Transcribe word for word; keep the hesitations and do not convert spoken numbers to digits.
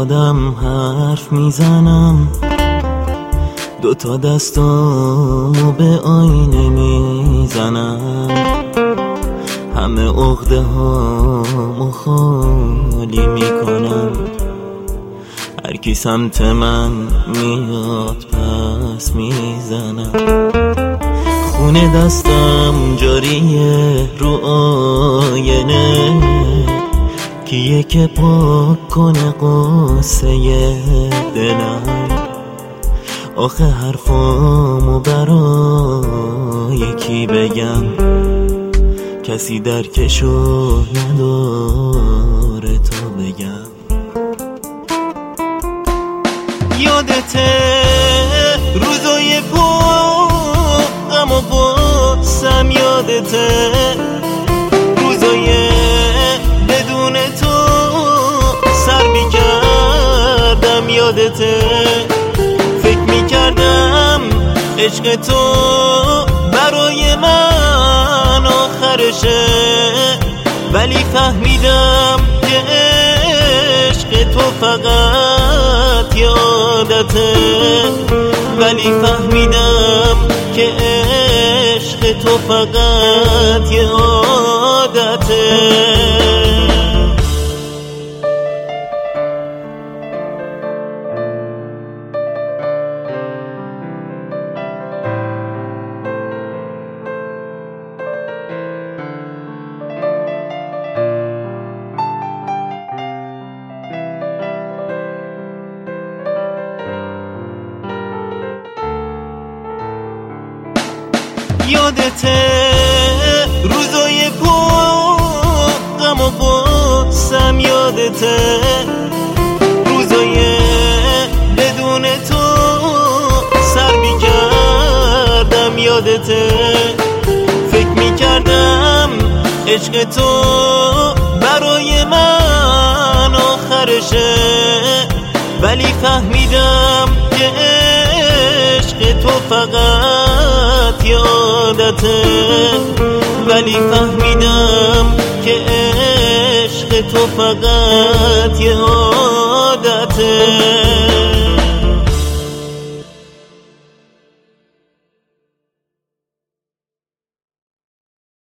خودم حرف میزنم، دوتا دستامو به آینه میزنم، همه عقده هامو خالی میکنم. هر کی سمت من میاد پس میزنم، خونه دستم جاریه رو آینه، کیه که پاک کنه قصه دلم. آخه حرفامو برای کی بگم، کسی درکشو نداره تا بگم. یادته روزای پر غم و غصم، یادته روزای بدون تو سر میکردم، یادته فکر میکردم عشق تو برای من آخرشه، ولی فهمیدم که عشق تو فقط یادته، ولی فهمیدم که عشق تو فقط یادته. یادته روزای پر غم و غصم، یادته روزای بدون تو سر میکردم، یادته فکر میکردم عشق تو برای من آخرشه، ولی فهمیدم که عشق تو فقط یادته، ولی فهمیدم که عشق تو فقط یادته.